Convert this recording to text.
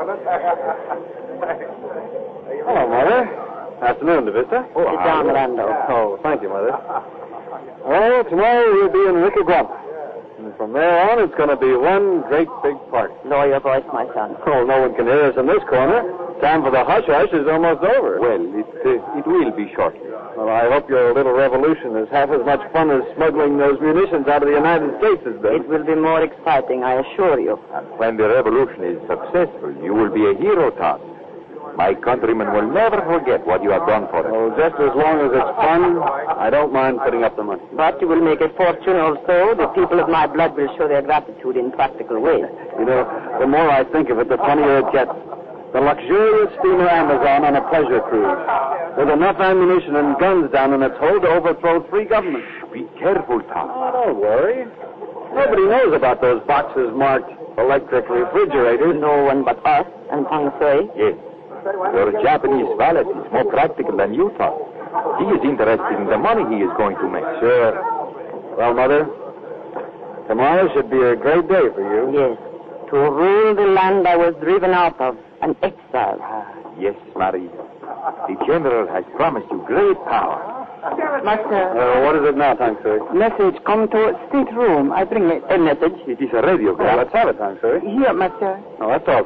Hello, Mother. Afternoon, DeVista. Sit down, Randall. Oh, thank you, Mother. Well, tomorrow we'll be in Rickagwamp. And from there on, it's going to be one great big party. Lower your voice, my son. Oh, no one can hear us in this corner. Time for the hush-hush is almost over. Well, it will be shortly. Well, I hope your little revolution is half as much fun as smuggling those munitions out of the United States has been. It will be more exciting, I assure you. And when the revolution is successful, you will be a hero, Tom. My countrymen will never forget what you have done for them. Oh, just as long as it's fun, I don't mind putting up the money. But you will make a fortune also. The people of my blood will show their gratitude in practical ways. You know, the more I think of it, the funnier it gets. The luxurious steamer Amazon on a pleasure cruise, with enough ammunition and guns down in its hold to overthrow 3 governments. Be careful, Tom. Oh, don't worry. Nobody knows about those boxes marked electric refrigerators. No one but us and Feng Shui. Yes. Your Japanese valet is more practical than you thought. He is interested in the money he is going to make. Sure. Well, Mother, tomorrow should be a great day for you. Yes. To rule the land I was driven out of, an exile. Yes, Marie. The general has promised you great power. Master. What is it now, Tang Sui? Message come to stateroom. I bring a message. It is a radiogram. Well, let's have it, Tang Sui. Here, Master. Oh, that's all.